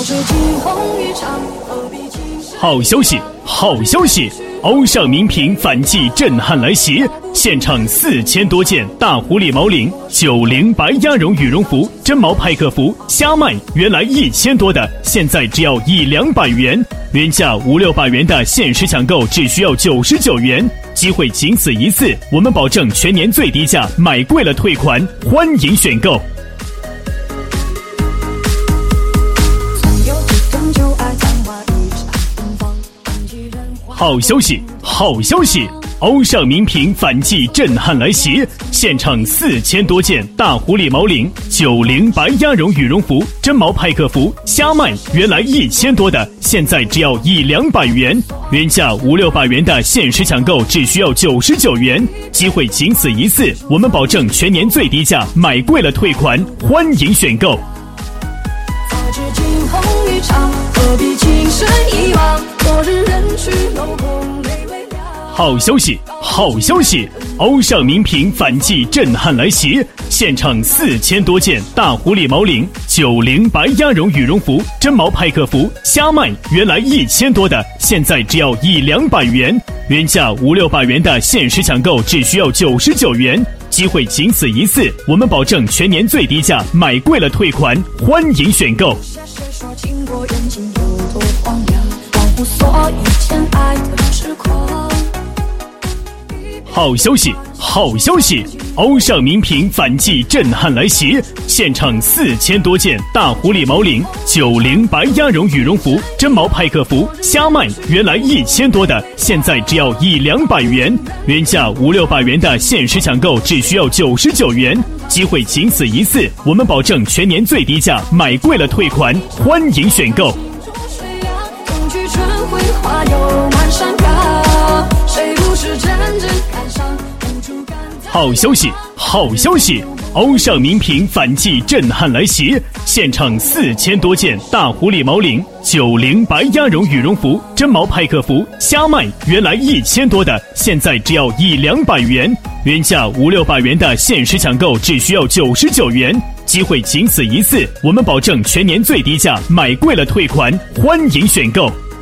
好消息，好消息！欧尚名品反季震撼来袭，现场4000多件大狐狸毛领、90白鸭绒羽绒服、真毛派克服瞎卖，原来1000多的，现在只要100-200元，原价500-600元的限时抢购只需要99元，机会仅此一次，我们保证全年最低价，买贵了退款，欢迎选购。好消息，好消息！欧尚名品反季震撼来袭，现场4000多件大狐狸毛领、90白鸭绒羽绒服、真毛派克服瞎卖，原来1000多的，现在只要100-200元，原价500-600元的限时抢购只需要99元，机会仅此一次，我们保证全年最低价，买贵了退款，欢迎选购。 早知惊鸿一场，何必情深一往？昨日人去楼空，泪微凉。 好消息，好消息！欧尚名品反季震撼来袭，现场4000多件大狐狸毛领、90白鸭绒羽绒服、真毛派克服瞎卖，原来1000多的，现在只要100-200元，原价500-600元的限时抢购只需要99元，机会仅此一次，我们保证全年最低价，买贵了退款，欢迎选购。 谁说情过缘尽有多荒凉？忘乎所以前爱的痴狂。 好消息，好消息！欧尚名品反季震撼来袭，现场4000多件大狐狸毛领、90白鸭绒羽绒服、真毛派克服瞎卖，原来1000多的，现在只要100-200元，原价500-600元的限时抢购只需要99元，机会仅此一次，我们保证全年最低价，买贵了退款，欢迎选购。谁不是真正感伤，无处感叹。好消息，好消息！欧尚名品反季震撼来袭，现场4000多件大狐狸毛领、90白鸭绒羽绒服、真毛派克服瞎卖，原来1000多的，现在只要100-200元，原价500-600元的限时抢购只需要99元，机会仅此一次，我们保证全年最低价，买贵了退款，欢迎选购。